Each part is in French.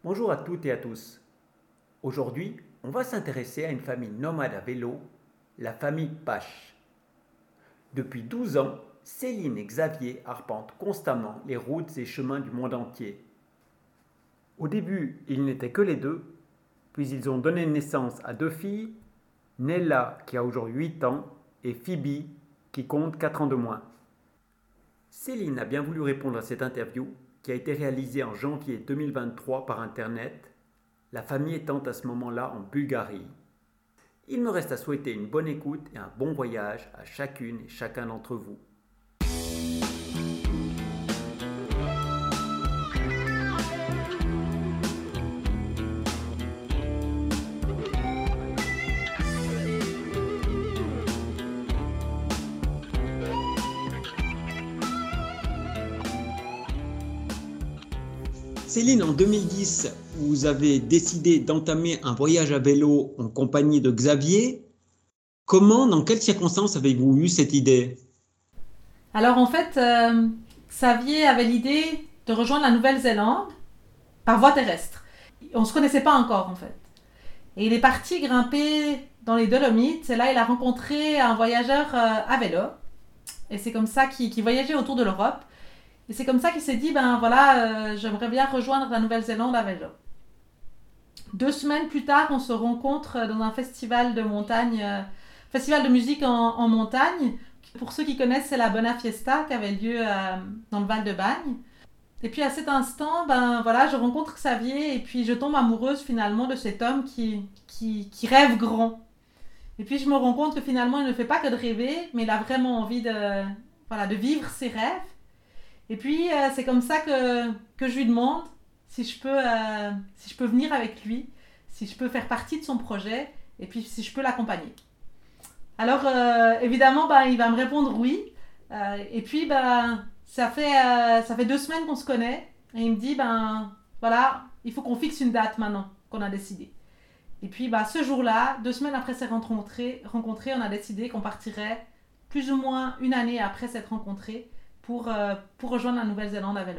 Bonjour à toutes et à tous. Aujourd'hui, on va s'intéresser à une famille nomade à vélo, la famille Pache. Depuis 12 ans, Céline et Xavier arpentent constamment les routes et chemins du monde entier. Au début, ils n'étaient que les deux, puis ils ont donné naissance à deux filles, Nella qui a aujourd'hui 8 ans et Phoebe qui compte 4 ans de moins. Céline a bien voulu répondre à cette interview qui a été réalisée en janvier 2023 par Internet, la famille étant à ce moment-là en Bulgarie. Il me reste à souhaiter une bonne écoute et un bon voyage à chacune et chacun d'entre vous. Céline, en 2010, vous avez décidé d'entamer un voyage à vélo en compagnie de Xavier. Comment, dans quelles circonstances avez-vous eu cette idée ? Alors en fait, Xavier avait l'idée de rejoindre la Nouvelle-Zélande par voie terrestre. On ne se connaissait pas encore en fait. Et il est parti grimper dans les Dolomites. Et là, il a rencontré un voyageur à vélo. Et c'est comme ça qu'il voyageait autour de l'Europe. Et c'est comme ça qu'il s'est dit, j'aimerais bien rejoindre la Nouvelle-Zélande à vélo. 2 semaines plus tard, on se rencontre dans un festival de montagne, festival de musique en montagne. Pour ceux qui connaissent, c'est la Bona Fiesta qui avait lieu dans le Val-de-Bagne. Et puis à cet instant, je rencontre Xavier et puis je tombe amoureuse finalement de cet homme qui rêve grand. Et puis je me rends compte que finalement, il ne fait pas que de rêver, mais il a vraiment envie de vivre ses rêves. Et puis c'est comme ça que je lui demande si je peux venir avec lui, si je peux faire partie de son projet et puis si je peux l'accompagner. Alors évidemment, il va me répondre oui. Et puis ça fait 2 semaines qu'on se connaît et il me dit il faut qu'on fixe une date maintenant qu'on a décidé. Et puis ce jour-là, 2 semaines après s'être rencontrés, on a décidé qu'on partirait plus ou moins une année après s'être rencontrés pour rejoindre la Nouvelle-Zélande à vélo.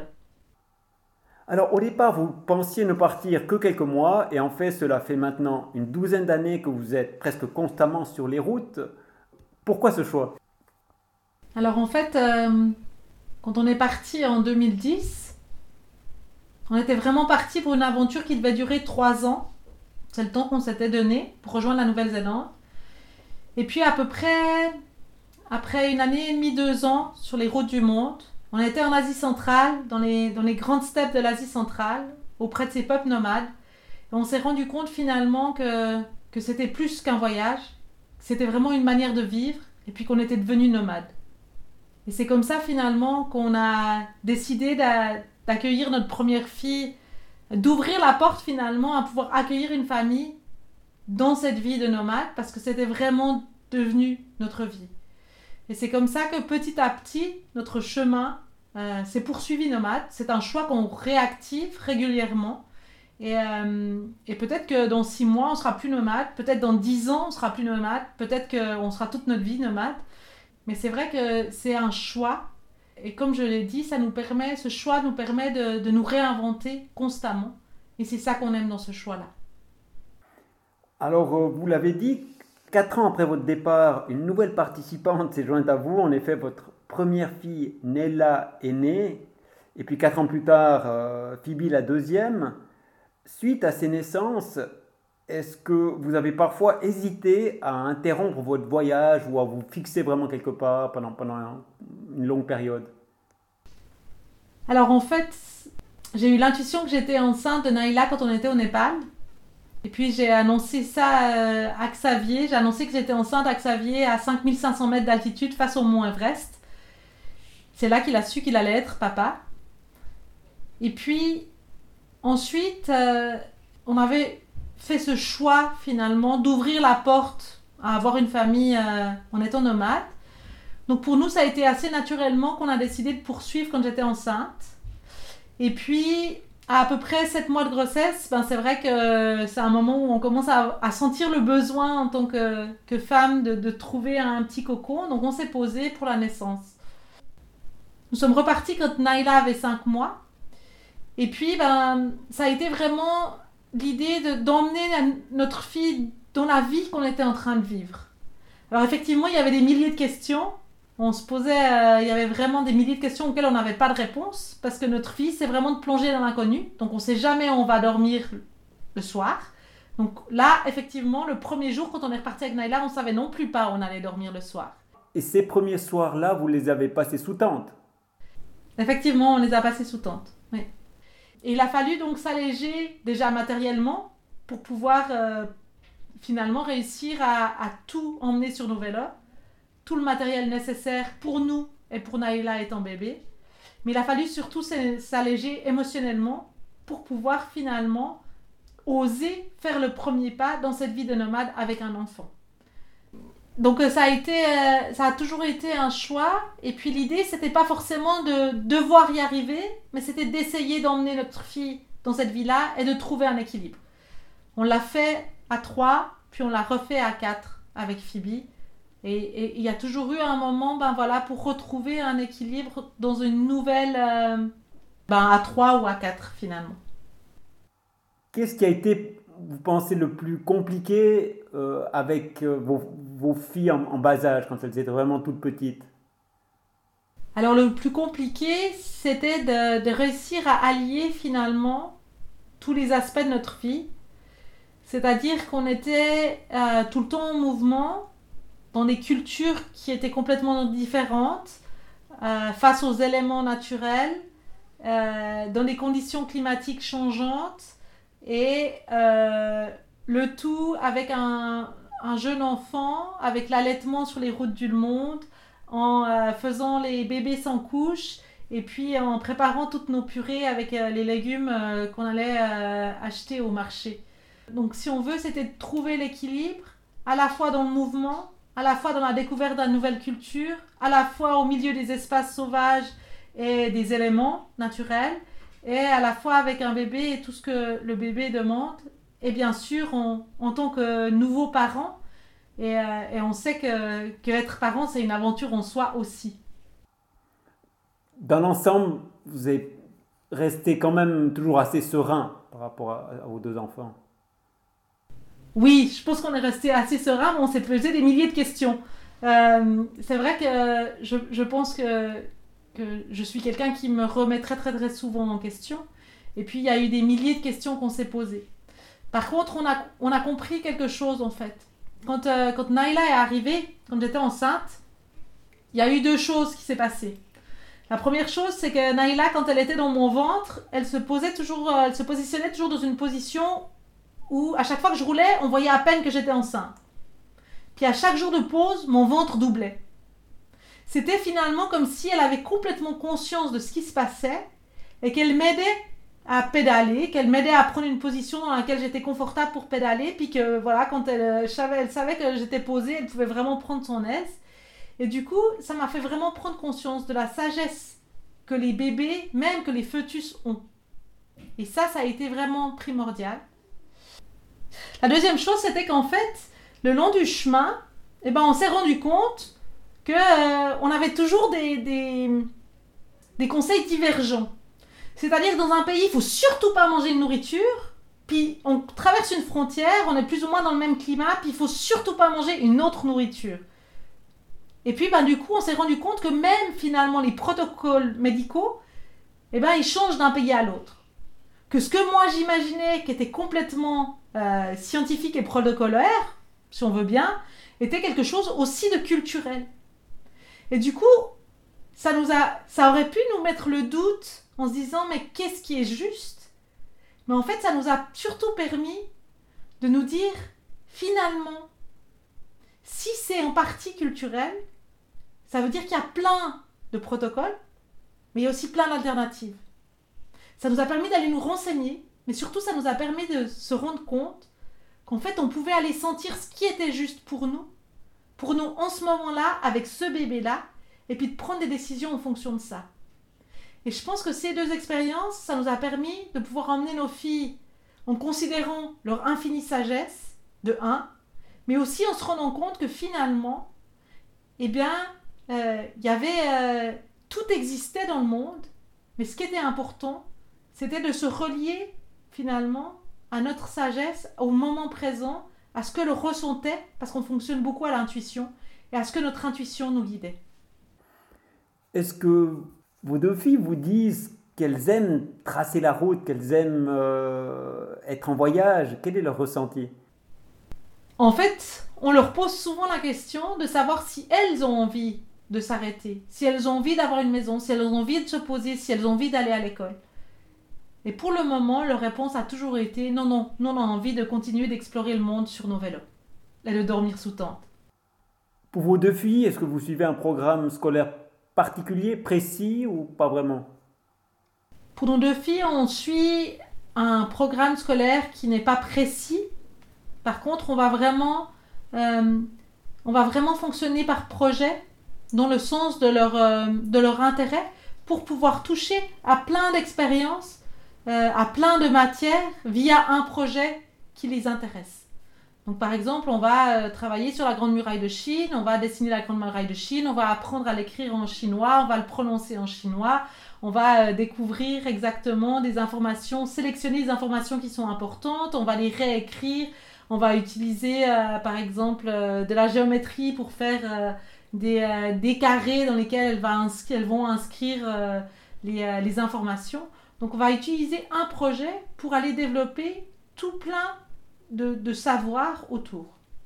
Alors au départ, vous pensiez ne partir que quelques mois et en fait cela fait maintenant une 12aine d'années que vous êtes presque constamment sur les routes. Pourquoi ce choix ? Alors en fait, quand on est parti en 2010, on était vraiment parti pour une aventure qui devait durer 3 ans. C'est le temps qu'on s'était donné pour rejoindre la Nouvelle-Zélande. Et puis à peu près, après 1 année et demie, 2 ans sur les routes du monde, on était en Asie centrale, dans les grandes steppes de l'Asie centrale, auprès de ces peuples nomades. Et on s'est rendu compte finalement que c'était plus qu'un voyage, que c'était vraiment une manière de vivre, et puis qu'on était devenus nomades. Et c'est comme ça finalement qu'on a décidé d'accueillir notre première fille, d'ouvrir la porte finalement à pouvoir accueillir une famille dans cette vie de nomade, parce que c'était vraiment devenu notre vie. Et c'est comme ça que petit à petit, notre chemin s'est poursuivi nomade. C'est un choix qu'on réactive régulièrement. Et peut-être que dans 6 mois, on sera plus nomade. Peut-être dans 10 ans, on sera plus nomade. Peut-être qu'on sera toute notre vie nomade. Mais c'est vrai que c'est un choix. Et comme je l'ai dit, ce choix nous permet de nous réinventer constamment. Et c'est ça qu'on aime dans ce choix-là. Alors vous l'avez dit, 4 ans après votre départ, une nouvelle participante s'est jointe à vous. En effet, votre première fille, Nella, est née. Et puis 4 ans plus tard, Phoebe, la deuxième. Suite à ces naissances, est-ce que vous avez parfois hésité à interrompre votre voyage ou à vous fixer vraiment quelque part pendant une longue période ? Alors en fait, j'ai eu l'intuition que j'étais enceinte de Naila quand on était au Népal. Et puis j'ai annoncé ça à Xavier. J'ai annoncé que j'étais enceinte à Xavier à 5500 mètres d'altitude face au mont Everest. C'est là qu'il a su qu'il allait être papa. Et puis ensuite, on avait fait ce choix finalement d'ouvrir la porte à avoir une famille en étant nomade. Donc pour nous, ça a été assez naturellement qu'on a décidé de poursuivre quand j'étais enceinte. Et puis à peu près 7 mois de grossesse, c'est vrai que c'est un moment où on commence à sentir le besoin en tant que femme de trouver un petit cocon. Donc on s'est posé pour la naissance. Nous sommes repartis quand Naila avait 5 mois. Et puis, ça a été vraiment l'idée d'emmener notre fille dans la vie qu'on était en train de vivre. Alors effectivement, il y avait des milliers de questions. On se posait, il y avait vraiment des milliers de questions auxquelles on n'avait pas de réponse, parce que notre fille, c'est vraiment de plonger dans l'inconnu. Donc on ne sait jamais où on va dormir le soir. Donc là, effectivement, le premier jour, quand on est reparti avec Naïla, on ne savait non plus pas où on allait dormir le soir. Et ces premiers soirs-là, vous les avez passés sous tente? Effectivement, on les a passés sous tente. Oui. Et il a fallu donc s'alléger déjà matériellement pour pouvoir finalement réussir à tout emmener sur nos vélos, tout le matériel nécessaire pour nous et pour Naïla étant bébé. Mais il a fallu surtout s'alléger émotionnellement pour pouvoir finalement oser faire le premier pas dans cette vie de nomade avec un enfant. Donc ça a toujours été un choix. Et puis l'idée, c'était pas forcément de devoir y arriver, mais c'était d'essayer d'emmener notre fille dans cette vie-là et de trouver un équilibre. On l'a fait à 3, puis on l'a refait à 4 avec Phoebe. Et il y a toujours eu un moment pour retrouver un équilibre dans une nouvelle à 3 ou à 4 finalement. Qu'est-ce qui a été, vous pensez, le plus compliqué avec vos filles en bas âge, quand elles étaient vraiment toutes petites? Alors le plus compliqué, c'était de réussir à allier finalement tous les aspects de notre vie. C'est-à-dire qu'on était tout le temps en mouvement, dans des cultures qui étaient complètement différentes, face aux éléments naturels, dans des conditions climatiques changeantes, et le tout avec un jeune enfant, avec l'allaitement sur les routes du monde, en faisant les bébés sans couche, et puis en préparant toutes nos purées avec les légumes qu'on allait acheter au marché. Donc si on veut, c'était de trouver l'équilibre, à la fois dans le mouvement, à la fois dans la découverte d'une nouvelle culture, à la fois au milieu des espaces sauvages et des éléments naturels, et à la fois avec un bébé et tout ce que le bébé demande, et bien sûr en tant que nouveau parent, et on sait que être parent, c'est une aventure en soi aussi. Dans l'ensemble, vous êtes resté quand même toujours assez serein par rapport à vos 2 enfants. Oui, je pense qu'on est resté assez serein, mais on s'est posé des milliers de questions. C'est vrai que je pense que je suis quelqu'un qui me remet très très très souvent en question. Et puis il y a eu des milliers de questions qu'on s'est posées. Par contre, on a compris quelque chose en fait. Quand Naïla est arrivée, quand j'étais enceinte, il y a eu 2 choses qui s'est passées. La première chose, c'est que Naïla, quand elle était dans mon ventre, elle se positionnait toujours dans une position où à chaque fois que je roulais, on voyait à peine que j'étais enceinte. Puis à chaque jour de pause, mon ventre doublait. C'était finalement comme si elle avait complètement conscience de ce qui se passait et qu'elle m'aidait à pédaler, qu'elle m'aidait à prendre une position dans laquelle j'étais confortable pour pédaler, puis que voilà, quand elle savait que j'étais posée, elle pouvait vraiment prendre son aise. Et du coup, ça m'a fait vraiment prendre conscience de la sagesse que les bébés, même que les fœtus ont. Et ça a été vraiment primordial. La deuxième chose, c'était qu'en fait, le long du chemin, on s'est rendu compte qu'on avait toujours des conseils divergents. C'est-à-dire que dans un pays, il ne faut surtout pas manger de nourriture, puis on traverse une frontière, on est plus ou moins dans le même climat, puis il ne faut surtout pas manger une autre nourriture. Et puis du coup, on s'est rendu compte que même finalement les protocoles médicaux, ils changent d'un pays à l'autre. Que ce que moi j'imaginais qui était complètement scientifique et protocolaire, si on veut bien, était quelque chose aussi de culturel. Et du coup, ça aurait pu nous mettre le doute en se disant mais qu'est-ce qui est juste? Mais en fait, ça nous a surtout permis de nous dire finalement, si c'est en partie culturel, ça veut dire qu'il y a plein de protocoles, mais il y a aussi plein d'alternatives. Ça nous a permis d'aller nous renseigner, mais surtout ça nous a permis de se rendre compte qu'en fait on pouvait aller sentir ce qui était juste pour nous en ce moment-là, avec ce bébé-là, et puis de prendre des décisions en fonction de ça. Et je pense que ces 2 expériences, ça nous a permis de pouvoir emmener nos filles en considérant leur infinie sagesse, de 1, mais aussi en se rendant compte que finalement, tout existait dans le monde, mais ce qui était important, c'était de se relier finalement à notre sagesse, au moment présent, à ce que le ressentait, parce qu'on fonctionne beaucoup à l'intuition, et à ce que notre intuition nous guidait. Est-ce que vos deux filles vous disent qu'elles aiment tracer la route, qu'elles aiment être en voyage? Quel est leur ressenti? En fait, on leur pose souvent la question de savoir si elles ont envie de s'arrêter, si elles ont envie d'avoir une maison, si elles ont envie de se poser, si elles ont envie d'aller à l'école. Et pour le moment, leur réponse a toujours été non, non, nous on a envie de continuer d'explorer le monde sur nos vélos et de dormir sous tente. Pour vos deux filles, est-ce que vous suivez un programme scolaire particulier, précis ou pas vraiment? Pour nos deux filles, on suit un programme scolaire qui n'est pas précis. Par contre, euh, on va vraiment fonctionner par projet, dans le sens de leur intérêt, pour pouvoir toucher à plein d'expériences, à plein de matières, via un projet qui les intéresse. Donc par exemple, on va travailler sur la Grande Muraille de Chine, on va dessiner la Grande Muraille de Chine, on va apprendre à l'écrire en chinois, on va le prononcer en chinois, on va découvrir exactement des informations, sélectionner des informations qui sont importantes, on va les réécrire, on va utiliser par exemple de la géométrie pour faire des carrés dans lesquels elles vont inscrire les informations. Donc on va utiliser un projet pour aller développer tout plein de savoir autour.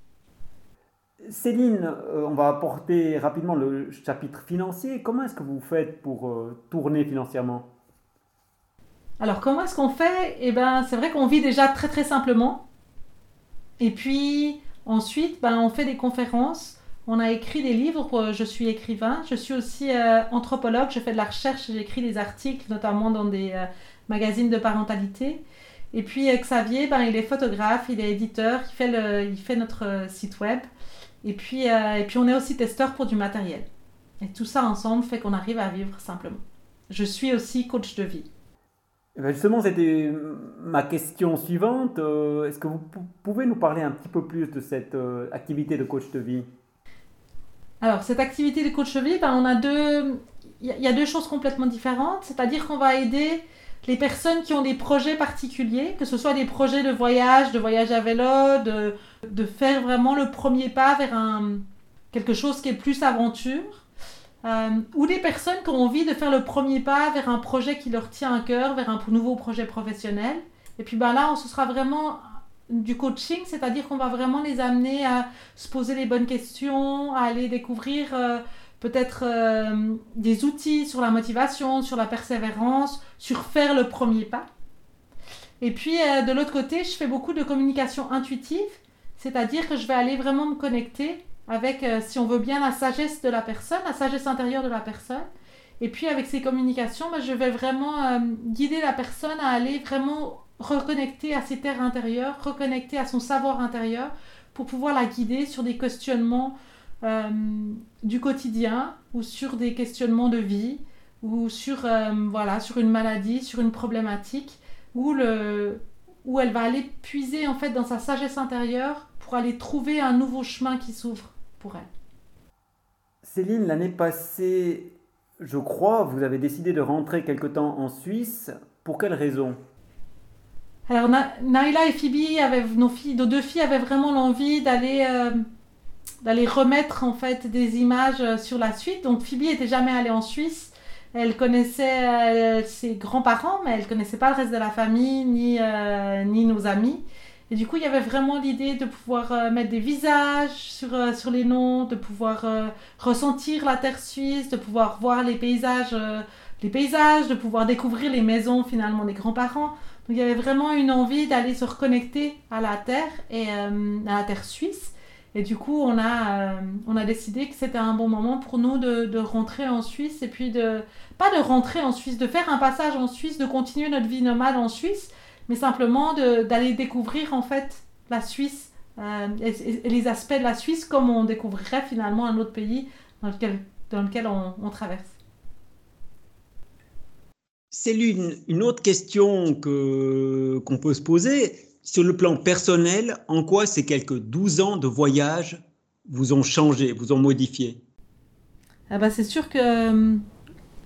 Céline, on va apporter rapidement le chapitre financier. Comment est-ce que vous faites pour tourner financièrement? Alors comment est-ce qu'on fait? Eh ben, c'est vrai qu'on vit déjà très très simplement. Et puis ensuite, on fait des conférences. On a écrit des livres. Je suis écrivain. Je suis aussi anthropologue. Je fais de la recherche. J'écris des articles, notamment dans des magazines de parentalité. Et puis Xavier, il est photographe, il est éditeur, il fait notre site web. Et puis on est aussi testeur pour du matériel. Et tout ça ensemble fait qu'on arrive à vivre simplement. Je suis aussi coach de vie. Justement, c'était ma question suivante. Est-ce que vous pouvez nous parler un petit peu plus de cette activité de coach de vie? Alors, cette activité de coach de vie, il y a deux choses complètement différentes. C'est-à-dire qu'on va aider les personnes qui ont des projets particuliers, que ce soit des projets de voyage à vélo, de faire vraiment le premier pas vers quelque chose qui est plus aventure, ou des personnes qui ont envie de faire le premier pas vers un projet qui leur tient à cœur, vers un nouveau projet professionnel. Et puis là, ce sera vraiment du coaching, c'est-à-dire qu'on va vraiment les amener à se poser les bonnes questions, à aller découvrir peut-être des outils sur la motivation, sur la persévérance, sur faire le premier pas. Et puis de l'autre côté, je fais beaucoup de communication intuitive, c'est-à-dire que je vais aller vraiment me connecter avec, si on veut bien, la sagesse de la personne, la sagesse intérieure de la personne. Et puis avec ces communications, je vais vraiment guider la personne à aller vraiment reconnecter à ses terres intérieures, reconnecter à son savoir intérieur pour pouvoir la guider sur des questionnements du quotidien ou sur des questionnements de vie ou sur une maladie, sur une problématique où elle va aller puiser en fait dans sa sagesse intérieure pour aller trouver un nouveau chemin qui s'ouvre pour elle. Céline, l'année passée, je crois, vous avez décidé de rentrer quelque temps en Suisse. Pour quelle raison? Alors Naïla et Phoebe, nos deux filles avaient vraiment l'envie d'aller remettre en fait des images sur la Suisse. Donc Phoebe n'était jamais allée en Suisse. Elle connaissait ses grands-parents, mais elle ne connaissait pas le reste de la famille, ni nos amis. Et du coup, il y avait vraiment l'idée de pouvoir mettre des visages sur les noms, de pouvoir ressentir la terre suisse, de pouvoir voir les paysages, de pouvoir découvrir les maisons finalement des grands-parents. Donc il y avait vraiment une envie d'aller se reconnecter à la terre et à la terre suisse. Et du coup, on a décidé que c'était un bon moment pour nous de rentrer en Suisse et puis pas de rentrer en Suisse, de faire un passage en Suisse, de continuer notre vie nomade en Suisse, mais simplement d'aller découvrir en fait la Suisse et les aspects de la Suisse comme on découvrirait finalement un autre pays dans lequel on traverse. C'est une autre question qu'on peut se poser. Sur le plan personnel, en quoi ces quelques 12 ans de voyage vous ont changé, vous ont modifié? C'est sûr que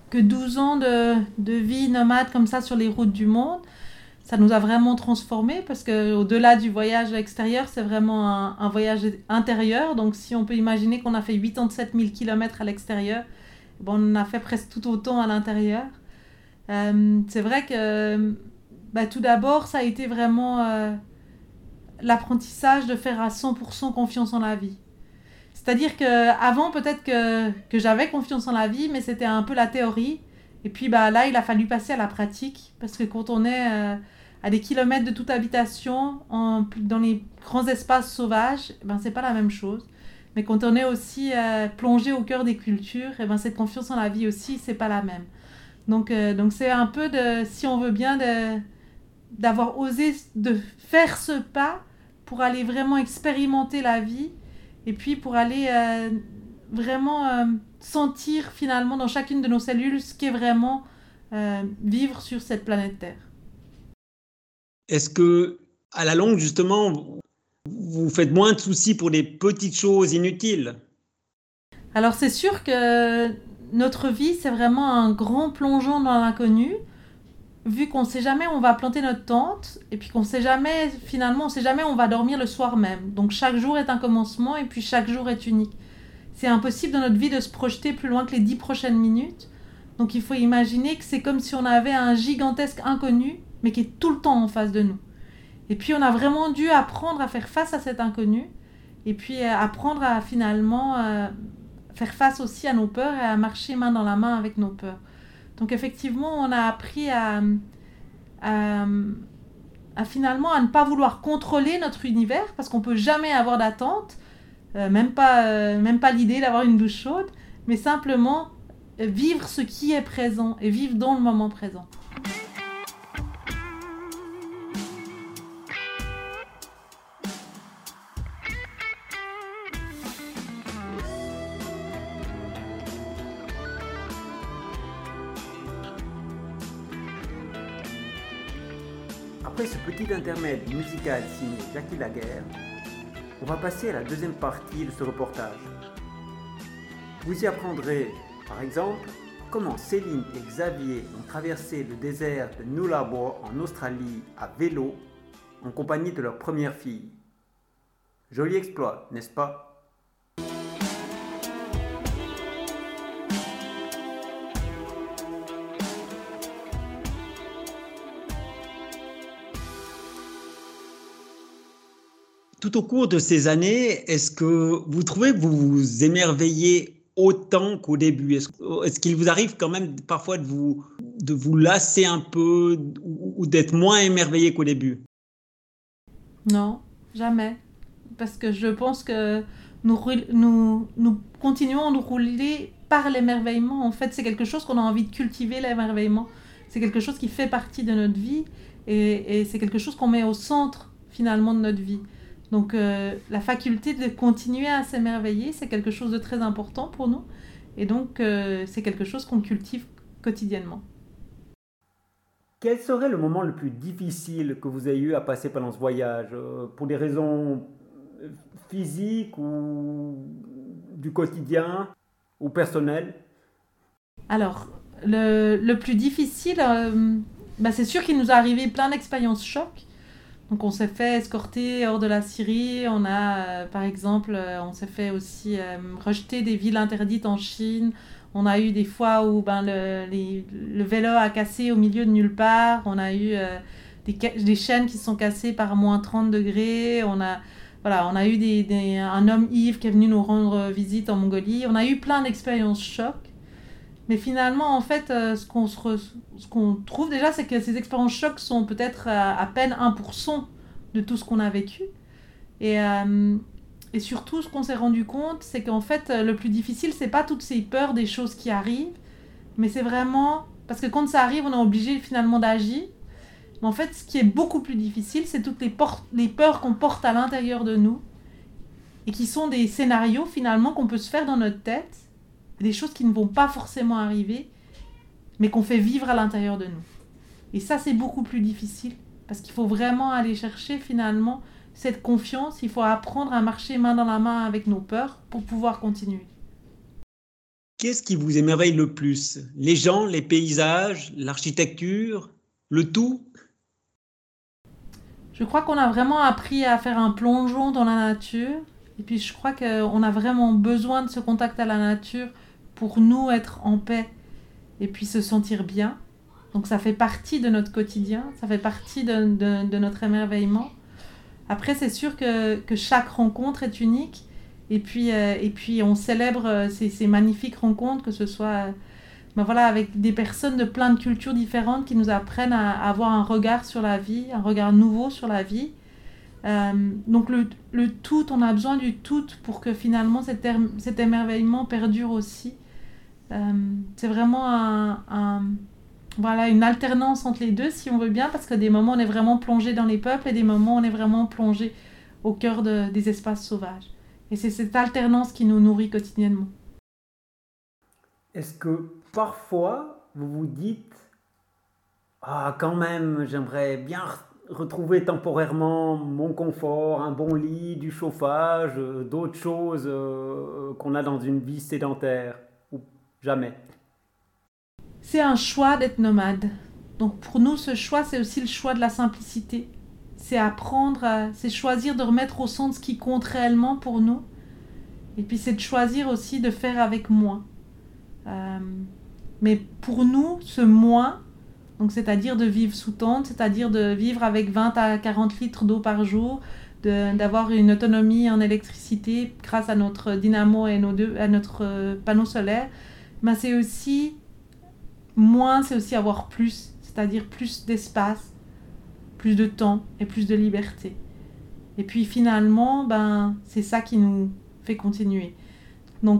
que 12 ans de vie nomade comme ça sur les routes du monde. Ça nous a vraiment transformés parce qu'au-delà du voyage extérieur, c'est vraiment un voyage intérieur. Donc si on peut imaginer qu'on a fait 87 000 km à l'extérieur, bon, on en a fait presque tout autant à l'intérieur. C'est vrai que tout d'abord, ça a été vraiment l'apprentissage de faire à 100% confiance en la vie. C'est-à-dire qu'avant, peut-être que j'avais confiance en la vie, mais c'était un peu la théorie. Et puis là, il a fallu passer à la pratique. Parce que quand on est à des kilomètres de toute habitation, dans les grands espaces sauvages, c'est pas la même chose. Mais quand on est aussi plongé au cœur des cultures, cette confiance en la vie aussi, c'est pas la même. Donc c'est un peu si on veut bien, d'avoir osé de faire ce pas pour aller vraiment expérimenter la vie. Et puis pour aller vraiment sentir finalement dans chacune de nos cellules ce qu'est vraiment vivre sur cette planète Terre. Est-ce que, à la longue, justement, vous faites moins de soucis pour des petites choses inutiles? Alors c'est sûr que notre vie, c'est vraiment un grand plongeon dans l'inconnu, vu qu'on ne sait jamais où on va planter notre tente, et puis qu'on ne sait jamais, finalement, on ne sait jamais où on va dormir le soir même. Donc chaque jour est un commencement, et puis chaque jour est unique. C'est impossible dans notre vie de se projeter plus loin que les 10 prochaines minutes. Donc il faut imaginer que c'est comme si on avait un gigantesque inconnu, mais qui est tout le temps en face de nous. Et puis on a vraiment dû apprendre à faire face à cet inconnu, et puis apprendre à finalement faire face aussi à nos peurs, et à marcher main dans la main avec nos peurs. Donc effectivement, on a appris à finalement à ne pas vouloir contrôler notre univers, parce qu'on ne peut jamais avoir d'attente, même pas l'idée d'avoir une douche chaude, mais simplement vivre ce qui est présent et vivre dans le moment présent. Après ce petit intermède musical signé Jackie Laguerre, on va passer à la deuxième partie de ce reportage. Vous y apprendrez, par exemple, comment Céline et Xavier ont traversé le désert de Nullarbor en Australie à vélo en compagnie de leur première fille. Joli exploit, n'est-ce pas ? Tout au cours de ces années, est-ce que vous trouvez que vous vous émerveillez autant qu'au début? Est-ce qu'il vous arrive quand même parfois de vous lasser un peu ou d'être moins émerveillé qu'au début? Non, jamais. Parce que je pense que nous continuons à nous rouler par l'émerveillement. En fait, c'est quelque chose qu'on a envie de cultiver, l'émerveillement. C'est quelque chose qui fait partie de notre vie et c'est quelque chose qu'on met au centre finalement de notre vie. Donc la faculté de continuer à s'émerveiller, c'est quelque chose de très important pour nous. Et donc c'est quelque chose qu'on cultive quotidiennement. Quel serait le moment le plus difficile que vous ayez eu à passer pendant ce voyage, pour des raisons physiques ou du quotidien ou personnel? Alors, le plus difficile, c'est sûr qu'il nous est arrivé plein d'expériences chocs. Donc on s'est fait escorter hors de la Syrie, on a par exemple, on s'est fait aussi rejeter des villes interdites en Chine, on a eu des fois où le vélo a cassé au milieu de nulle part, on a eu des chaînes qui sont cassées par moins 30 degrés, on a eu un homme ivre qui est venu nous rendre visite en Mongolie, on a eu plein d'expériences chocs. Mais finalement, en fait, ce qu'on trouve déjà, c'est que ces expériences chocs sont peut-être à peine 1% de tout ce qu'on a vécu. Et surtout, ce qu'on s'est rendu compte, c'est qu'en fait, le plus difficile, c'est pas toutes ces peurs des choses qui arrivent, mais c'est vraiment... Parce que quand ça arrive, on est obligé finalement d'agir. Mais en fait, ce qui est beaucoup plus difficile, c'est toutes les peurs qu'on porte à l'intérieur de nous et qui sont des scénarios finalement qu'on peut se faire dans notre tête, des choses qui ne vont pas forcément arriver, mais qu'on fait vivre à l'intérieur de nous. Et ça, c'est beaucoup plus difficile, parce qu'il faut vraiment aller chercher finalement cette confiance, il faut apprendre à marcher main dans la main avec nos peurs pour pouvoir continuer. Qu'est-ce qui vous émerveille le plus? Les gens, les paysages, l'architecture, le tout? Je crois qu'on a vraiment appris à faire un plongeon dans la nature. Et puis je crois qu'on a vraiment besoin de ce contact à la nature pour nous être en paix et puis se sentir bien. Donc ça fait partie de notre quotidien, ça fait partie de notre émerveillement. Après, c'est sûr que chaque rencontre est unique. Et puis on célèbre ces magnifiques rencontres, que ce soit ben voilà, avec des personnes de plein de cultures différentes qui nous apprennent à avoir un regard sur la vie, un regard nouveau sur la vie. Donc le tout, on a besoin du tout pour que finalement cet émerveillement perdure aussi. C'est vraiment voilà, une alternance entre les deux, si on veut bien, parce que des moments on est vraiment plongé dans les peuples et des moments on est vraiment plongé au cœur des espaces sauvages. Et c'est cette alternance qui nous nourrit quotidiennement. Est-ce que parfois vous vous dites ah, quand même, j'aimerais bien retrouver temporairement mon confort, un bon lit, du chauffage, d'autres choses qu'on a dans une vie sédentaire, ou jamais? C'est un choix d'être nomade. Donc pour nous, ce choix, c'est aussi le choix de la simplicité. C'est c'est choisir de remettre au centre ce qui compte réellement pour nous. Et puis c'est de choisir aussi de faire avec moins. Mais pour nous, ce moins, donc c'est-à-dire de vivre sous tente, c'est-à-dire de vivre avec 20 à 40 litres d'eau par jour, d'avoir une autonomie en électricité grâce à notre dynamo et à notre panneau solaire, ben c'est aussi moins, c'est aussi avoir plus, c'est-à-dire plus d'espace, plus de temps et plus de liberté. Et puis finalement, ben, c'est ça qui nous fait continuer. Donc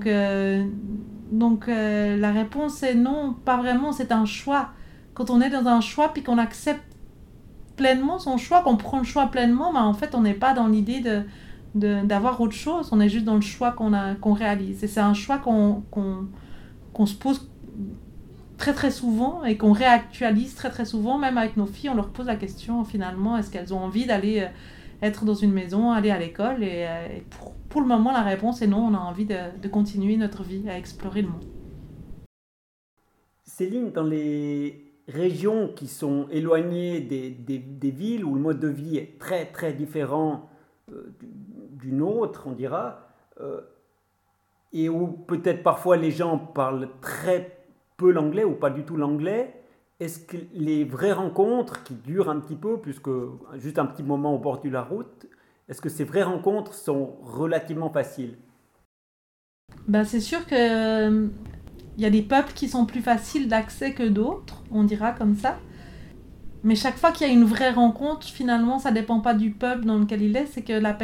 la réponse est non, pas vraiment, c'est un choix. Quand on est dans un choix puis qu'on accepte pleinement son choix, qu'on prend le choix pleinement, ben en fait on n'est pas dans l'idée d'avoir autre chose, on est juste dans le choix qu'on réalise. Et c'est un choix qu'on se pose très très souvent et qu'on réactualise très très souvent, même avec nos filles, on leur pose la question finalement, est-ce qu'elles ont envie d'aller être dans une maison, aller à l'école et pour le moment la réponse est non, on a envie de continuer notre vie, à explorer le monde. Céline, dans les régions qui sont éloignées des villes où le mode de vie est très très différent du nôtre, on dira, et où peut-être parfois les gens parlent très peu l'anglais ou pas du tout l'anglais, est-ce que les vraies rencontres qui durent un petit peu, puisque juste un petit moment au bord de la route, est-ce que ces vraies rencontres sont relativement faciles? Ben, c'est sûr que il y a des peuples qui sont plus faciles d'accès que d'autres, on dira comme ça. Mais chaque fois qu'il y a une vraie rencontre, finalement, ça dépend pas du peuple dans lequel il est, c'est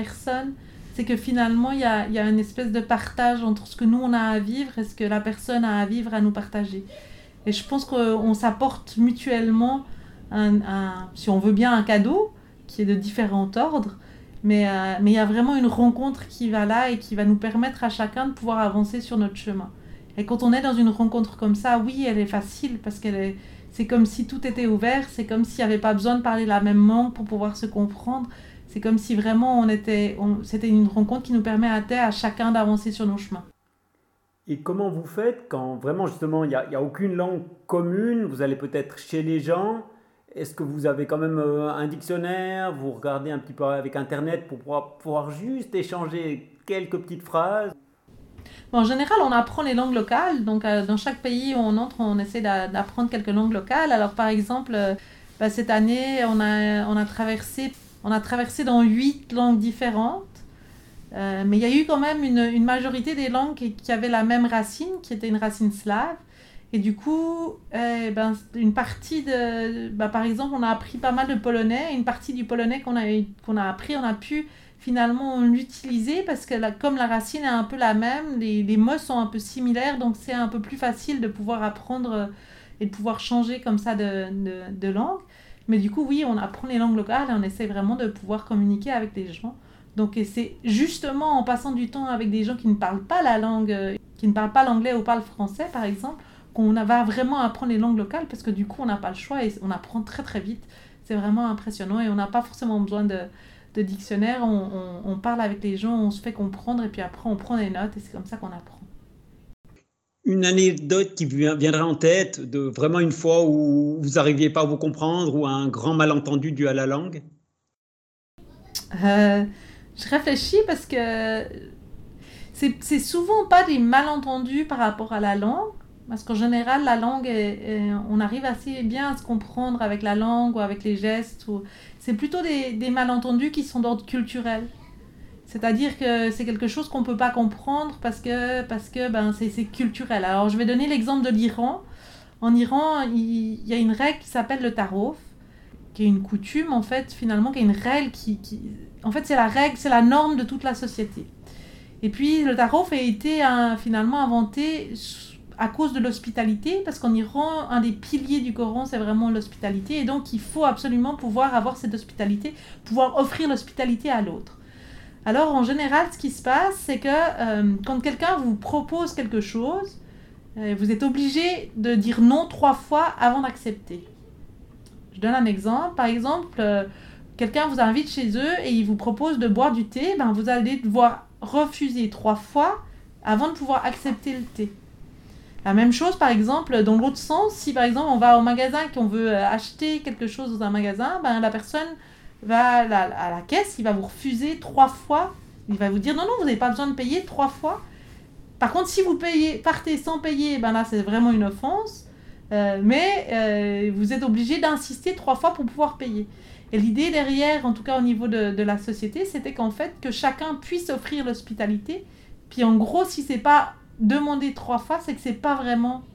que finalement, il y a une espèce de partage entre ce que nous, on a à vivre et ce que la personne a à vivre, à nous partager. Et je pense qu'on s'apporte mutuellement, si on veut bien, un cadeau qui est de différents ordres. Mais il y a vraiment une rencontre qui va là et qui va nous permettre à chacun de pouvoir avancer sur notre chemin. Et quand on est dans une rencontre comme ça, oui, elle est facile parce c'est comme si tout était ouvert, c'est comme s'il n'y avait pas besoin de parler la même langue pour pouvoir se comprendre. C'est comme si vraiment c'était une rencontre qui nous permet à chacun d'avancer sur nos chemins. Et comment vous faites quand vraiment justement il n'y a aucune langue commune, vous allez peut-être chez les gens, est-ce que vous avez quand même un dictionnaire, vous regardez un petit peu avec Internet pour pouvoir juste échanger quelques petites phrases? Bon, en général, on apprend les langues locales. Donc, dans chaque pays où on entre, on essaie d'apprendre quelques langues locales. Alors, par exemple, cette année, on a traversé dans 8 langues différentes. Mais il y a eu quand même une majorité des langues qui avaient la même racine, qui était une racine slave. Et du coup, une partie par exemple, on a appris pas mal de polonais. Une partie du polonais qu'on a appris, on a pu finalement l'utiliser parce que comme la racine est un peu la même, les mots sont un peu similaires, donc c'est un peu plus facile de pouvoir apprendre et de pouvoir changer comme ça de langue. Mais du coup, oui, on apprend les langues locales et on essaie vraiment de pouvoir communiquer avec les gens. Donc c'est justement en passant du temps avec des gens qui ne parlent pas la langue, qui ne parlent pas l'anglais ou pas le français par exemple, qu'on va vraiment apprendre les langues locales parce que du coup on n'a pas le choix et on apprend très très vite. C'est vraiment impressionnant et on n'a pas forcément besoin de dictionnaire, on parle avec les gens, on se fait comprendre et puis après on prend des notes et c'est comme ça qu'on apprend. une anecdote qui viendrait en tête de vraiment une fois où vous n'arriviez pas à vous comprendre ou un grand malentendu dû à la langue? Euh, je réfléchis parce que c'est souvent pas des malentendus par rapport à la langue, parce qu'en général, la langue, on arrive assez bien à se comprendre avec la langue ou avec les gestes. C'est plutôt des malentendus qui sont d'ordre culturel. C'est-à-dire que c'est quelque chose qu'on ne peut pas comprendre parce que ben, c'est culturel. Alors, je vais donner l'exemple de l'Iran. En Iran, il y a une règle qui s'appelle le tarof, qui est une coutume, en fait, finalement, qui est une règle en fait, c'est la règle, c'est la norme de toute la société. Et puis, le tarof a été finalement inventé à cause de l'hospitalité, parce qu'en Iran, un des piliers du Coran, c'est vraiment l'hospitalité. Et donc, il faut absolument pouvoir avoir cette hospitalité, pouvoir offrir l'hospitalité à l'autre. Alors, en général, ce qui se passe, c'est que quand quelqu'un vous propose quelque chose, vous êtes obligé de dire non 3 fois avant d'accepter. Je donne un exemple. Par exemple, quelqu'un vous invite chez eux et il vous propose de boire du thé. Ben, vous allez devoir refuser 3 fois avant de pouvoir accepter le thé. La même chose, par exemple, dans l'autre sens, si par exemple on va au magasin et qu'on veut acheter quelque chose dans un magasin, ben, la personne va à la caisse, il va vous refuser 3 fois. Il va vous dire non, vous n'avez pas besoin de payer 3 fois. Par contre, si vous partez sans payer, ben là c'est vraiment une offense. Mais vous êtes obligé d'insister 3 fois pour pouvoir payer. Et l'idée derrière, en tout cas au niveau de la société, c'était qu'en fait, que chacun puisse offrir l'hospitalité. Puis en gros, si c'est pas demandé 3 fois, c'est que c'est pas vraiment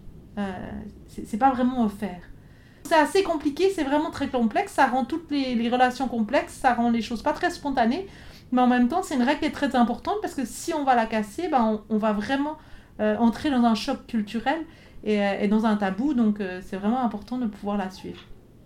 offert. C'est assez compliqué, c'est vraiment très complexe, ça rend toutes les relations complexes, ça rend les choses pas très spontanées, mais en même temps, c'est une règle qui est très importante parce que si on va la casser, ben, on va vraiment entrer dans un choc culturel et dans un tabou, donc c'est vraiment important de pouvoir la suivre.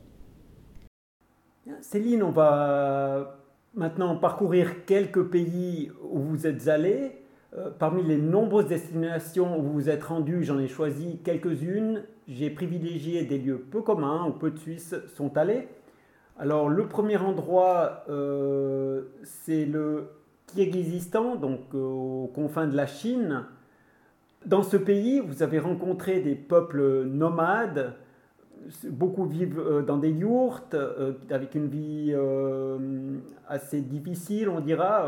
Céline, on va maintenant parcourir quelques pays où vous êtes allés. Parmi les nombreuses destinations où vous vous êtes rendus, j'en ai choisi quelques-unes. J'ai privilégié des lieux peu communs où peu de Suisses sont allés. Alors, le premier endroit, c'est le Kirghizistan, donc aux confins de la Chine. Dans ce pays, vous avez rencontré des peuples nomades. Beaucoup vivent dans des yourtes, avec une vie assez difficile, on dira,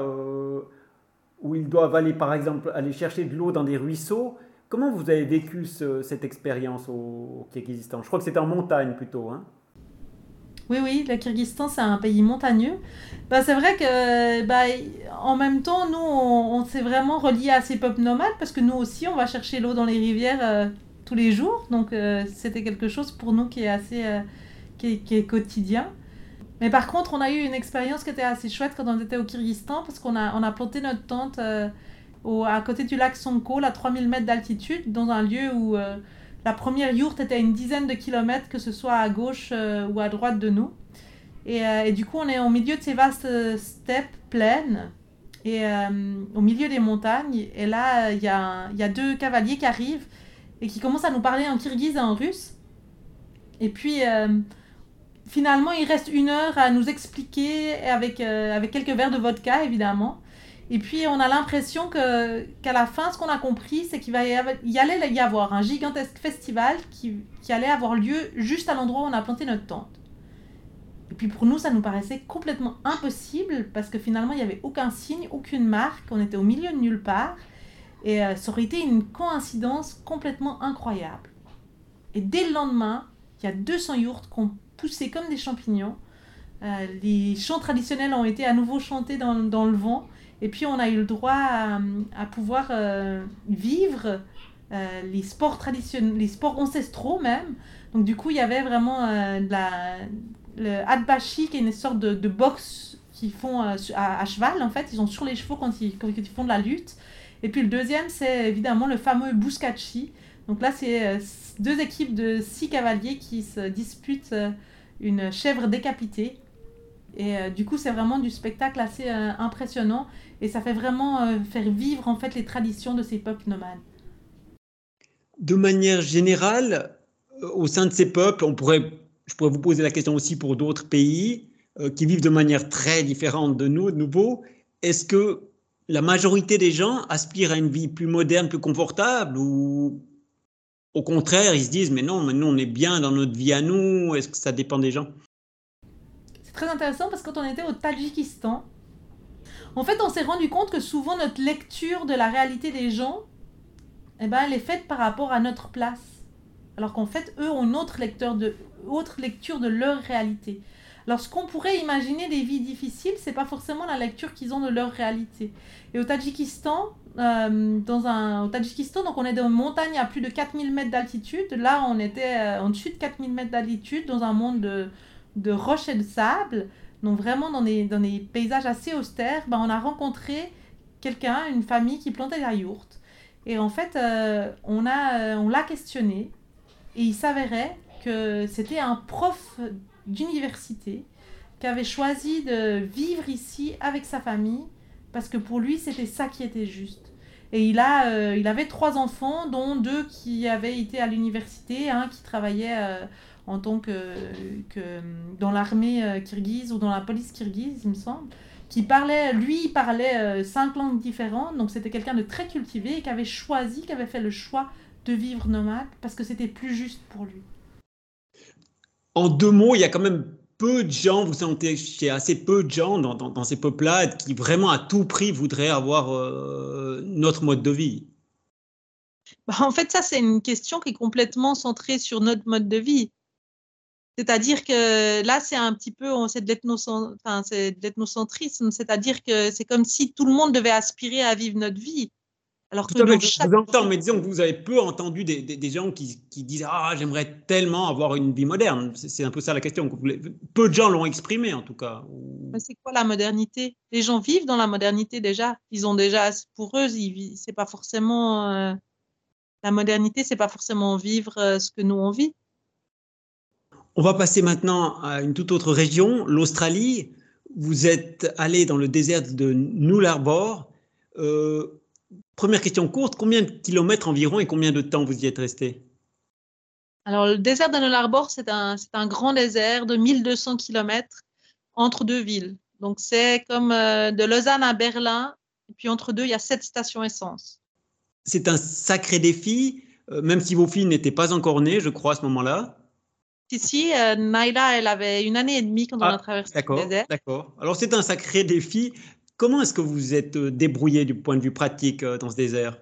où ils doivent aller, par exemple, aller chercher de l'eau dans des ruisseaux. Comment vous avez vécu cette expérience au Kirghizistan? Je crois que c'était en montagne plutôt, hein? Oui, le Kyrgyzstan, c'est un pays montagneux. Bah, c'est vrai que, en même temps, nous, on s'est vraiment relié à ces peuples nomades parce que nous aussi, on va chercher l'eau dans les rivières tous les jours. Donc, c'était quelque chose pour nous qui est assez, qui est quotidien. Mais par contre, on a eu une expérience qui était assez chouette quand on était au Kyrgyzstan parce qu'on a planté notre tente à côté du lac Songkol à 3000 mètres d'altitude dans un lieu où la première yourte était à une dizaine de kilomètres, que ce soit à gauche ou à droite de nous. Et du coup, on est au milieu de ces vastes steppes pleines et au milieu des montagnes. Et là, il y a 2 cavaliers qui arrivent et qui commencent à nous parler en kirghize et en russe. Et puis, finalement, il reste 1 heure à nous expliquer avec quelques verres de vodka, évidemment. Et puis, on a l'impression qu'à la fin, ce qu'on a compris, c'est qu'il allait y avoir un gigantesque festival qui allait avoir lieu juste à l'endroit où on a planté notre tente. Et puis, pour nous, ça nous paraissait complètement impossible parce que finalement, il n'y avait aucun signe, aucune marque. On était au milieu de nulle part. Et ça aurait été une coïncidence complètement incroyable. Et dès le lendemain, il y a 200 yourtes qui ont poussé comme des champignons. Les chants traditionnels ont été à nouveau chantés dans le vent. Et puis, on a eu le droit à pouvoir vivre les sports traditionnels, les sports ancestraux même. Donc, du coup, il y avait vraiment le hadbashi, qui est une sorte de boxe qu'ils font à cheval, en fait. Ils sont sur les chevaux quand ils font de la lutte. Et puis, le deuxième, c'est évidemment le fameux bouskachi. Donc là, c'est 2 équipes de 6 cavaliers qui se disputent une chèvre décapitée. Et du coup, c'est vraiment du spectacle assez impressionnant et ça fait vraiment faire vivre en fait les traditions de ces peuples nomades. De manière générale, au sein de ces peuples, je pourrais vous poser la question aussi pour d'autres pays qui vivent de manière très différente de nous, de nouveau. Est-ce que la majorité des gens aspirent à une vie plus moderne, plus confortable ou au contraire, ils se disent, mais non, mais nous, on est bien dans notre vie à nous, est-ce que ça dépend des gens? C'est très intéressant parce que quand on était au Tadjikistan, en fait, on s'est rendu compte que souvent notre lecture de la réalité des gens, eh ben, elle est faite par rapport à notre place. Alors qu'en fait, eux ont une autre lecture de leur réalité. Alors, ce qu'on pourrait imaginer des vies difficiles, c'est pas forcément la lecture qu'ils ont de leur réalité. Et au Tadjikistan, au Tadjikistan, donc on est dans une montagne à plus de 4000 mètres d'altitude. Là, on était en dessus de 4000 mètres d'altitude, dans un monde de roches et de sable. Donc vraiment dans des paysages assez austères. Ben, on a rencontré quelqu'un, une famille qui plantait la yourte. Et en fait, on l'a questionné. Et il s'avérait que c'était un prof d'université qui avait choisi de vivre ici avec sa famille parce que pour lui, c'était ça qui était juste. Et il avait 3 enfants, dont 2 qui avaient été à l'université, un qui travaillait en tant que dans l'armée kirghize ou dans la police kirghize, il me semble, il parlait 5 langues différentes, donc c'était quelqu'un de très cultivé et qui avait fait le choix de vivre nomade parce que c'était plus juste pour lui. En 2 mots, il y a quand même peu de gens, vous sentez qu'il y a assez peu de gens dans ces peuples-là qui vraiment à tout prix voudraient avoir notre mode de vie. En fait, ça, c'est une question qui est complètement centrée sur notre mode de vie. C'est-à-dire que là, c'est un petit peu, c'est de l'ethnocentrisme, c'est-à-dire que c'est comme si tout le monde devait aspirer à vivre notre vie. Alors que je vous entends, mais disons que vous avez peu entendu des gens qui disent « Ah, j'aimerais tellement avoir une vie moderne ». C'est un peu ça la question. Peu de gens l'ont exprimé, en tout cas. Mais c'est quoi la modernité? Les gens vivent dans la modernité déjà. Ils ont déjà, pour eux, c'est pas forcément… la modernité, c'est pas forcément vivre ce que nous, on vit. On va passer maintenant à une toute autre région, l'Australie. Vous êtes allé dans le désert de Nullarbor. Première question courte, combien de kilomètres environ et combien de temps vous y êtes resté? Alors, le désert de Nullarbor, c'est un grand désert de 1200 kilomètres entre 2 villes. Donc, c'est comme de Lausanne à Berlin. Et puis, entre deux, il y a 7 stations essence. C'est un sacré défi, même si vos filles n'étaient pas encore nées, je crois, à ce moment-là. Ici, Naila, elle avait 1 année et demie quand on a traversé le désert. D'accord. Alors, c'est un sacré défi. Comment est-ce que vous êtes débrouillé du point de vue pratique dans ce désert?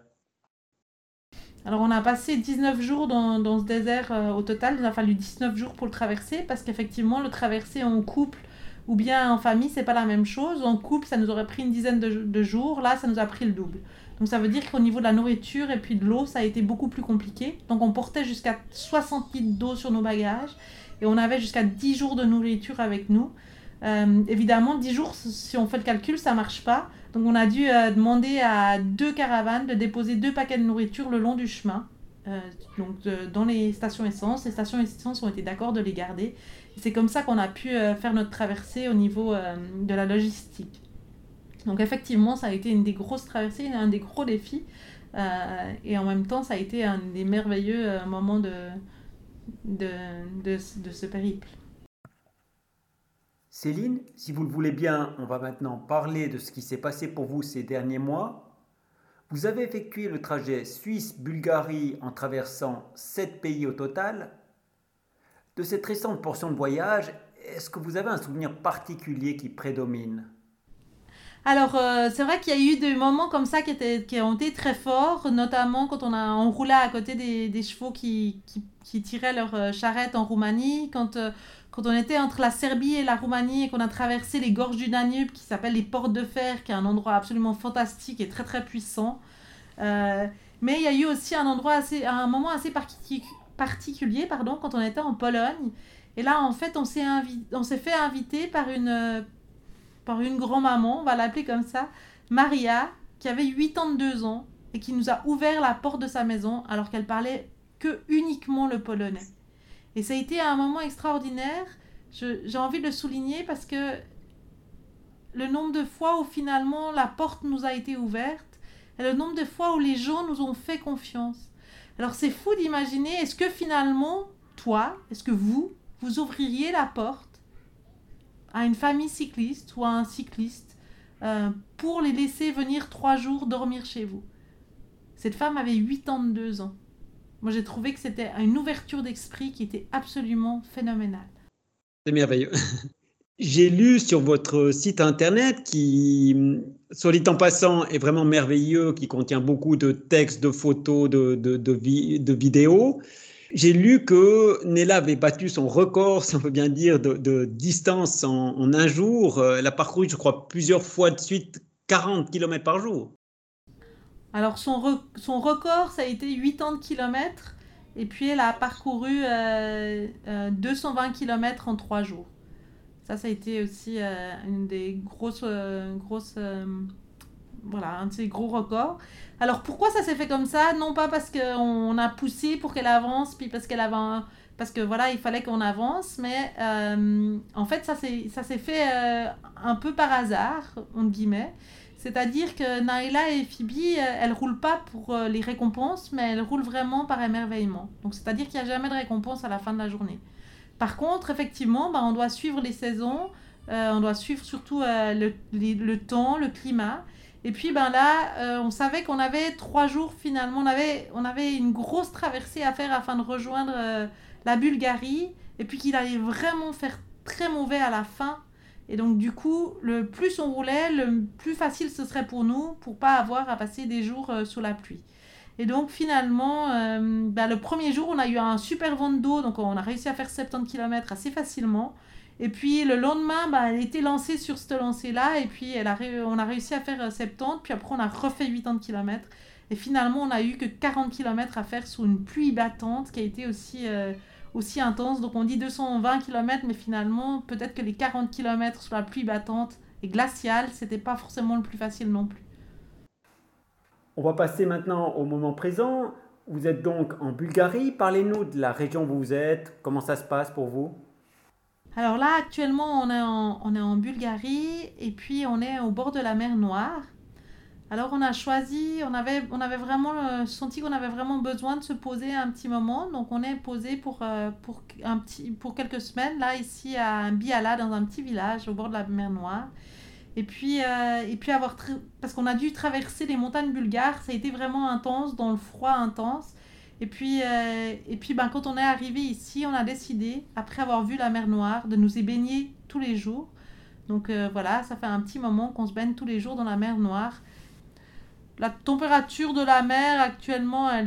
Alors, on a passé 19 jours dans ce désert au total. Il a fallu 19 jours pour le traverser parce qu'effectivement, le traverser en couple ou bien en famille, c'est pas la même chose. En couple, ça nous aurait pris une dizaine de jours. Là, ça nous a pris le double. Donc, ça veut dire qu'au niveau de la nourriture et puis de l'eau, ça a été beaucoup plus compliqué. Donc, on portait jusqu'à 60 litres d'eau sur nos bagages et on avait jusqu'à 10 jours de nourriture avec nous. Évidemment, 10 jours, si on fait le calcul, ça marche pas. Donc, on a dû demander à 2 caravanes de déposer 2 paquets de nourriture le long du chemin. Dans les stations essence. Les stations essence ont été d'accord de les garder. Et c'est comme ça qu'on a pu faire notre traversée au niveau de la logistique. Donc effectivement, ça a été une des grosses traversées, un des gros défis. Et en même temps, ça a été un des merveilleux moments de ce périple. Céline, si vous le voulez bien, on va maintenant parler de ce qui s'est passé pour vous ces derniers mois. Vous avez effectué le trajet Suisse-Bulgarie en traversant 7 pays au total. De cette récente portion de voyage, est-ce que vous avez un souvenir particulier qui prédomine ? Alors, c'est vrai qu'il y a eu des moments comme ça qui ont été très forts, notamment quand on roulait à côté des chevaux qui tiraient leur charrette en Roumanie, quand on était entre la Serbie et la Roumanie et qu'on a traversé les gorges du Danube qui s'appellent les Portes de Fer, qui est un endroit absolument fantastique et très très puissant. Mais il y a eu aussi un moment assez particulier, quand on était en Pologne. Et là, en fait, on s'est fait inviter par une grand-maman, on va l'appeler comme ça, Maria, qui avait 82 ans et qui nous a ouvert la porte de sa maison alors qu'elle parlait uniquement le polonais. Et ça a été un moment extraordinaire. J'ai envie de le souligner parce que le nombre de fois où finalement la porte nous a été ouverte et le nombre de fois où les gens nous ont fait confiance. Alors c'est fou d'imaginer, est-ce que finalement, est-ce que vous ouvririez la porte à une famille cycliste ou à un cycliste pour les laisser venir 3 jours dormir chez vous? Cette femme avait 82 ans. Moi, j'ai trouvé que c'était une ouverture d'esprit qui était absolument phénoménale. C'est merveilleux. J'ai lu sur votre site internet qui, soit dit en passant, est vraiment merveilleux, qui contient beaucoup de textes, de photos, de vidéos. J'ai lu que Nella avait battu son record, si on peut bien dire, de distance en un jour. Elle a parcouru, je crois, plusieurs fois de suite 40 km par jour. Alors, son record, ça a été 80 km. Et puis, elle a parcouru 220 km en 3 jours. Ça a été aussi une des voilà, un de ses gros records. Alors pourquoi ça s'est fait comme ça? Non pas parce qu'on a poussé pour qu'elle avance, puis parce que voilà, il fallait qu'on avance, mais en fait ça s'est fait un peu par hasard, entre guillemets. C'est-à-dire que Naila et Phoebe, elles roulent pas pour les récompenses, mais elles roulent vraiment par émerveillement. Donc c'est-à-dire qu'il n'y a jamais de récompense à la fin de la journée. Par contre, effectivement, on doit suivre les saisons, on doit suivre surtout le temps, le climat. Et puis là, on savait qu'on avait 3 jours finalement, on avait une grosse traversée à faire afin de rejoindre la Bulgarie. Et puis qu'il allait vraiment faire très mauvais à la fin. Et donc du coup, le plus on roulait, le plus facile ce serait pour nous, pour pas avoir à passer des jours sous la pluie. Et donc finalement, le premier jour, on a eu un super vent de dos, donc on a réussi à faire 70 km assez facilement. Et puis le lendemain, elle était lancée sur ce lancer-là, et puis on a réussi à faire 70, puis après on a refait 80 km. Et finalement, on a eu que 40 km à faire sous une pluie battante qui a été aussi intense. Donc on dit 220 km, mais finalement, peut-être que les 40 km sous la pluie battante et glaciale, c'était pas forcément le plus facile non plus. On va passer maintenant au moment présent. Vous êtes donc en Bulgarie. Parlez-nous de la région où vous êtes. Comment ça se passe pour vous? Alors là, actuellement, on est en Bulgarie et puis on est au bord de la mer Noire. Alors on avait vraiment senti qu'on avait vraiment besoin de se poser un petit moment. Donc on est posé pour quelques semaines, là, ici à Biala, dans un petit village au bord de la mer Noire. Et puis parce qu'on a dû traverser les montagnes bulgares, ça a été vraiment intense, dans le froid intense. Et puis quand on est arrivé ici, on a décidé, après avoir vu la mer Noire, de nous y baigner tous les jours. Donc voilà, ça fait un petit moment qu'on se baigne tous les jours dans la mer Noire. La température de la mer actuellement, elle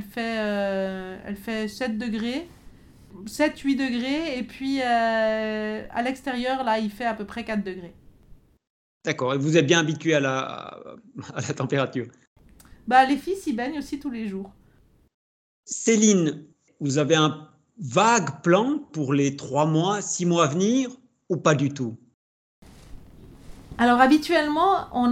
fait 7 degrés. 7-8 degrés. Et puis à l'extérieur, là, il fait à peu près 4 degrés. D'accord, et vous êtes bien habitué à la température. Les filles s'y baignent aussi tous les jours. Céline, vous avez un vague plan pour les 3 mois, 6 mois à venir ou pas du tout? Alors habituellement, on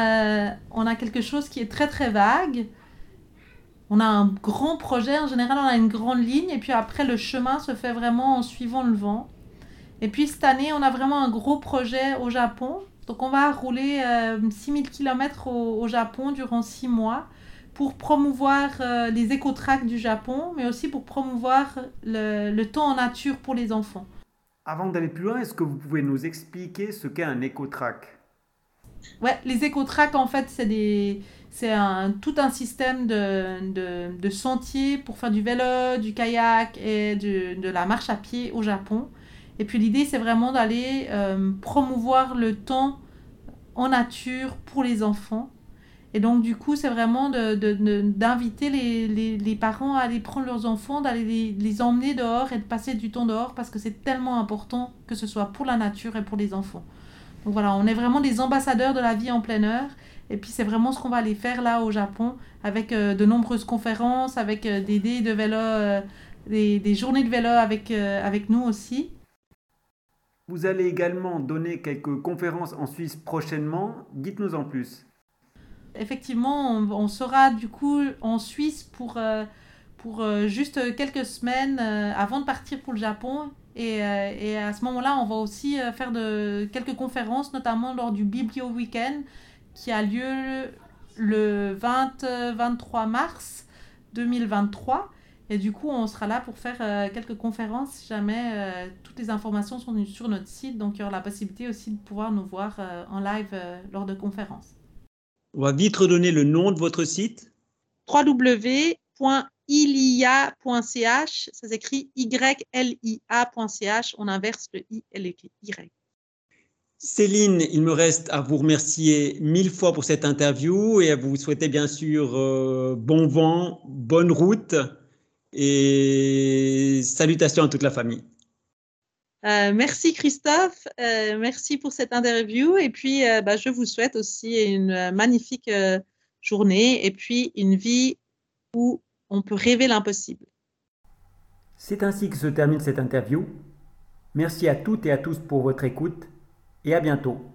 a quelque chose qui est très très vague. On a un grand projet, en général on a une grande ligne et puis après le chemin se fait vraiment en suivant le vent. Et puis cette année, on a vraiment un gros projet au Japon. Donc on va rouler 6000 km au Japon durant 6 mois pour promouvoir les éco-tracks du Japon, mais aussi pour promouvoir le temps en nature pour les enfants. Avant d'aller plus loin, est-ce que vous pouvez nous expliquer ce qu'est un éco-track? Ouais, les éco-tracks, en fait, c'est tout un système de sentiers pour faire du vélo, du kayak et de la marche à pied au Japon. Et puis l'idée, c'est vraiment d'aller promouvoir le temps en nature pour les enfants. Et donc, du coup, c'est vraiment d'inviter les parents à aller prendre leurs enfants, d'aller les emmener dehors et de passer du temps dehors parce que c'est tellement important que ce soit pour la nature et pour les enfants. Donc voilà, on est vraiment des ambassadeurs de la vie en plein air. Et puis, c'est vraiment ce qu'on va aller faire là au Japon avec de nombreuses conférences, avec des days de vélo, des journées de vélo avec nous aussi. Vous allez également donner quelques conférences en Suisse prochainement. Dites-nous en plus. Effectivement, on sera du coup en Suisse pour juste quelques semaines avant de partir pour le Japon. Et à ce moment-là, on va aussi faire quelques conférences, notamment lors du Biblio Weekend qui a lieu le 23 mars 2023. Et du coup, on sera là pour faire quelques conférences si jamais toutes les informations sont sur notre site. Donc, il y aura la possibilité aussi de pouvoir nous voir en live lors de conférences. On va vite redonner le nom de votre site. www.biblio.ch .ilia.ch, ça s'écrit YLIA.ch, on inverse le I et le Y. Céline, il me reste à vous remercier 1000 fois pour cette interview et à vous souhaiter bien sûr bon vent, bonne route et salutations à toute la famille. Merci Christophe, merci pour cette interview et puis je vous souhaite aussi une magnifique journée et puis une vie où on peut rêver l'impossible. C'est ainsi que se termine cette interview. Merci à toutes et à tous pour votre écoute et à bientôt.